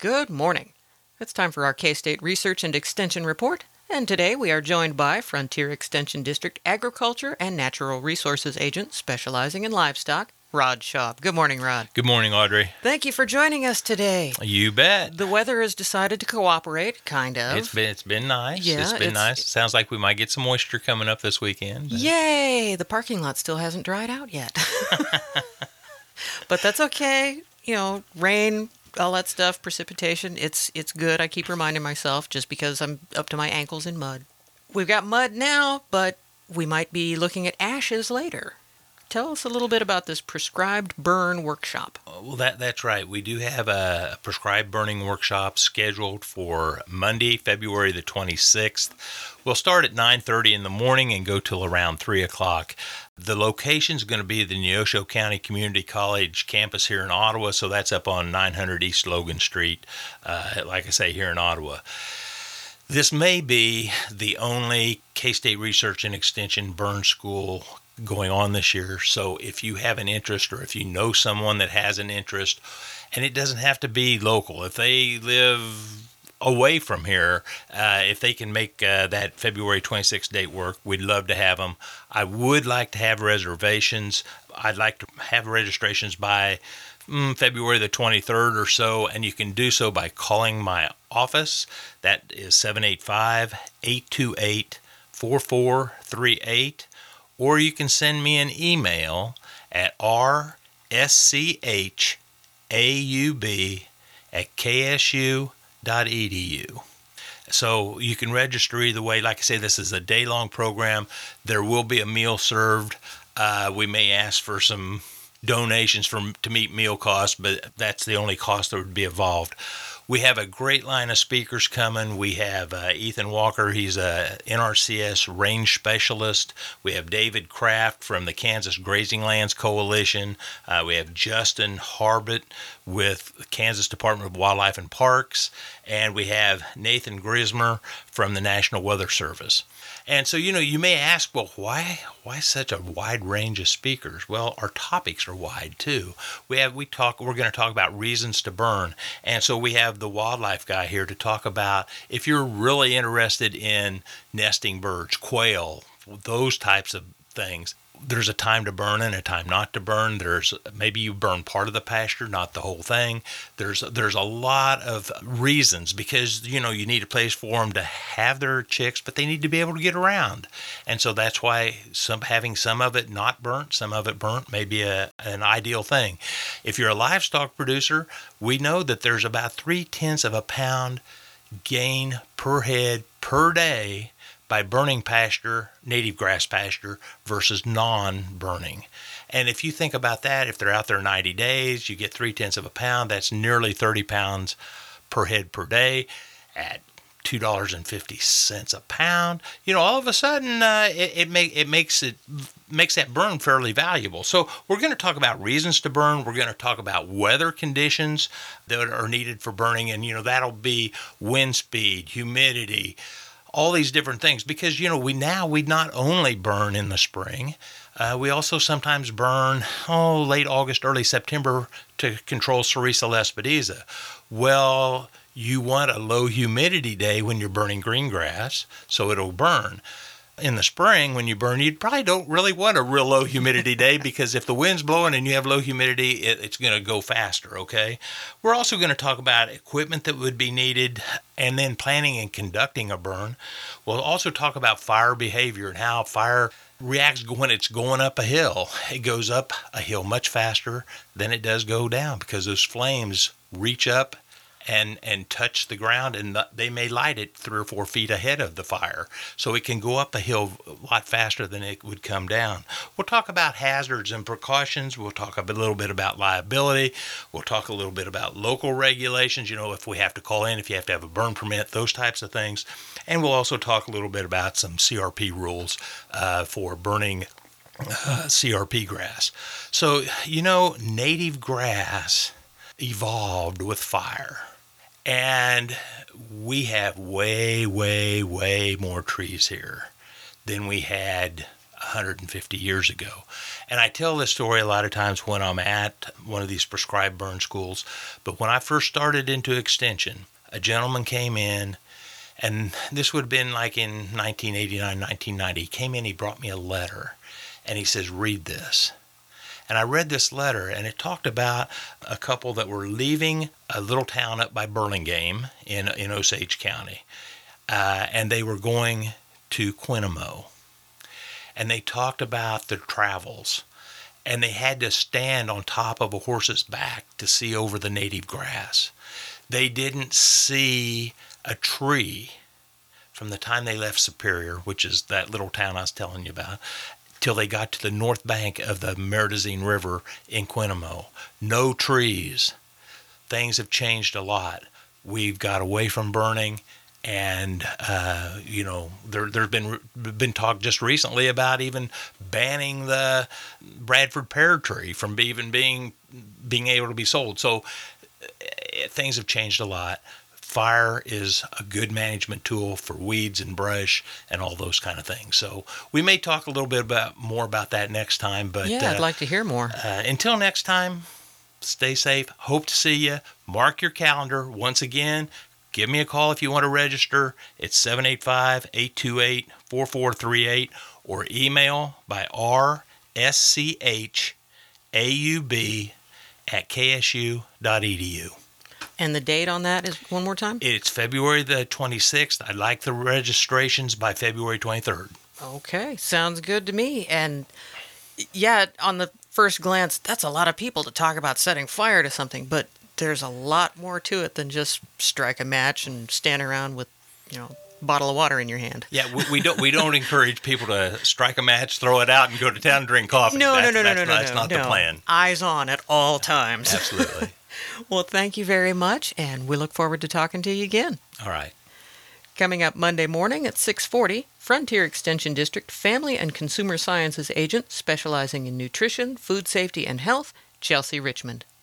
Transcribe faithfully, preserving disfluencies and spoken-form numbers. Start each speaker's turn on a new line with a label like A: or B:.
A: Good morning. It's time for our K-State Research and Extension Report, and today we are joined by Frontier Extension District Agriculture and Natural Resources Agent specializing in livestock, Rod Schaub. Good morning, Rod.
B: Good morning, Audrey.
A: Thank you for joining us today.
B: You bet.
A: The weather has decided to cooperate, kind of.
B: It's been it's been nice.
A: Yeah,
B: it's been
A: it's-
B: nice. Sounds like we might get some moisture coming up this weekend. but-
A: Yay! The parking lot still hasn't dried out yet. But that's okay. You know, rain, all that stuff, precipitation, it's it's good. I keep reminding myself just because I'm up to my ankles in mud. We've got mud now, but we might be looking at ashes later. Tell us a little bit about this prescribed burn workshop.
B: Well, that that's right. We do have a prescribed burning workshop scheduled for Monday, February the twenty-sixth. We'll start at nine thirty in the morning and go till around three o'clock. The location is going to be the Neosho County Community College campus here in Ottawa, so that's up on nine hundred East Logan Street, uh, like I say, here in Ottawa. This may be the only K-State Research and Extension burn school going on this year. So if you have an interest or if you know someone that has an interest, and it doesn't have to be local, if they live away from here, uh, if they can make uh, that February twenty-sixth date work, we'd love to have them. I would like to have reservations. I'd like to have registrations by mm, February the twenty-third or so, and you can do so by calling my office. That is seven eight five, eight two eight, four four three eight. Or you can send me an email at r s c h a u b at k s u dot e d u. So you can register either way. Like I say, this is a day-long program. There will be a meal served. Uh, we may ask for some donations for, to meet meal costs, but that's the only cost that would be involved. We have a great line of speakers coming. We have uh, Ethan Walker. He's a N R C S range specialist. We have David Kraft from the Kansas Grazing Lands Coalition. Uh, we have Justin Harbert with the Kansas Department of Wildlife and Parks. And we have Nathan Grismer from the National Weather Service. And so, you know, you may ask, well, why why such a wide range of speakers? Well, our topics are wide too. We have we talk we're going to talk about reasons to burn. And so we have the wildlife guy here to talk about if you're really interested in nesting birds, quail, those types of things. There's a time to burn and a time not to burn. There's maybe you burn part of the pasture, not the whole thing. There's there's a lot of reasons because, you know, you need a place for them to have their chicks, but they need to be able to get around. And so that's why some having some of it not burnt, some of it burnt may be a, an ideal thing. If you're a livestock producer, we know that there's about three tenths of a pound gain per head per day by burning pasture, native grass pasture, versus non-burning. And if you think about that, if they're out there ninety days, you get three-tenths of a pound. That's nearly thirty pounds per head per day at two dollars and fifty cents a pound. You know, all of a sudden, uh, it, it, make, it makes it makes that burn fairly valuable. So we're going to talk about reasons to burn. We're going to talk about weather conditions that are needed for burning. And, you know, that'll be wind speed, humidity, all these different things, because, you know, we now we not only burn in the spring, uh, we also sometimes burn, oh, late August, early September to control Sericea lespedeza. Well, you want a low humidity day when you're burning green grass, so it'll burn. In the spring, when you burn, you probably don't really want a real low humidity day because if the wind's blowing and you have low humidity, it, it's going to go faster, okay? We're also going to talk about equipment that would be needed and then planning and conducting a burn. We'll also talk about fire behavior and how fire reacts when it's going up a hill. It goes up a hill much faster than it does go down because those flames reach up and and touch the ground, and they may light it three or four feet ahead of the fire. So it can go up a hill a lot faster than it would come down. We'll talk about hazards and precautions. We'll talk a little bit about liability. We'll talk a little bit about local regulations, you know, if we have to call in, if you have to have a burn permit, those types of things. And we'll also talk a little bit about some C R P rules uh, for burning uh, C R P grass. So, you know, native grass evolved with fire. And we have way, way, way more trees here than we had one hundred fifty years ago. And I tell this story a lot of times when I'm at one of these prescribed burn schools. But when I first started into Extension, a gentleman came in, and this would have been like in nineteen eighty-nine, nineteen ninety. He came in, he brought me a letter, and he says, read this. And I read this letter, and it talked about a couple that were leaving a little town up by Burlingame in, in Osage County. Uh, and they were going to Quinamo. And they talked about their travels. And they had to stand on top of a horse's back to see over the native grass. They didn't see a tree from the time they left Superior, which is that little town I was telling you about, till they got to the north bank of the Meridazine River in Quinamo. No trees. Things have changed a lot. We've got away from burning, and uh, you know, there, there's been been talk just recently about even banning the Bradford pear tree from even being being able to be sold. So uh, things have changed a lot. Fire is a good management tool for weeds and brush and all those kind of things. So we may talk a little bit about more about that next time. But
A: Yeah, I'd
B: uh,
A: like to hear more.
B: uh, until next time, stay safe. Hope to see you. Mark your calendar. Once again, give me a call if you want to register. It's seven eight five, eight two eight, four four three eight or email by r s c h a u b at k s u dot e d u.
A: And the date on that is one more time?
B: It's February the twenty-sixth. I'd like the registrations by February twenty-third.
A: Okay, sounds good to me. And yeah, on the first glance, that's a lot of people to talk about setting fire to something, but there's a lot more to it than just strike a match and stand around with, you know, a bottle of water in your hand.
B: Yeah, we, we don't we don't encourage people to strike a match, throw it out, and go to town and drink coffee.
A: No,
B: that's,
A: no, no,
B: that's,
A: no, no,
B: That's
A: no,
B: not
A: no.
B: the plan.
A: Eyes on at all times.
B: Absolutely.
A: Well, thank you very much, and we look forward to talking to you again.
B: All right.
A: Coming up Monday morning at six forty, Frontier Extension District Family and Consumer Sciences Agent specializing in nutrition, food safety, and health, Chelsea Richmond.